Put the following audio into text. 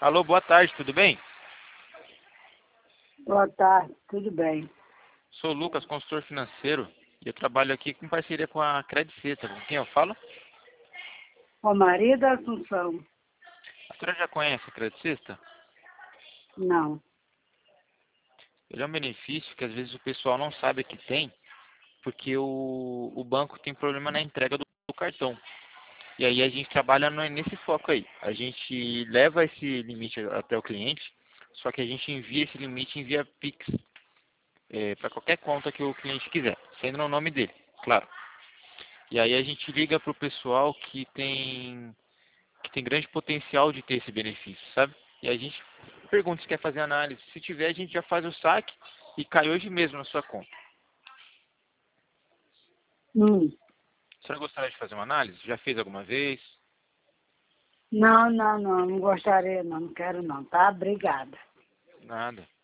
Alô, boa tarde, tudo bem? Boa tarde, tudo bem. Sou o Lucas, consultor financeiro, e eu trabalho aqui com parceria com a Credit Suisse. Com quem eu falo? O Maria da Assunção? A senhora já conhece a Credit Suisse? Não. Ele é um benefício que às vezes o pessoal não sabe que tem, porque o banco tem problema na entrega do cartão. E aí a gente trabalha nesse foco aí. A gente leva esse limite até o cliente, só que a gente envia esse limite em via Pix, para qualquer conta que o cliente quiser, sendo no nome dele, claro. E aí a gente liga para o pessoal que tem grande potencial de ter esse benefício, sabe? E a gente pergunta se quer fazer análise. Se tiver, a gente já faz o saque e cai hoje mesmo na sua conta. Hum. A senhora gostaria de fazer uma análise? Já fez alguma vez? Não gostaria não, não quero não, tá? Obrigada. Nada.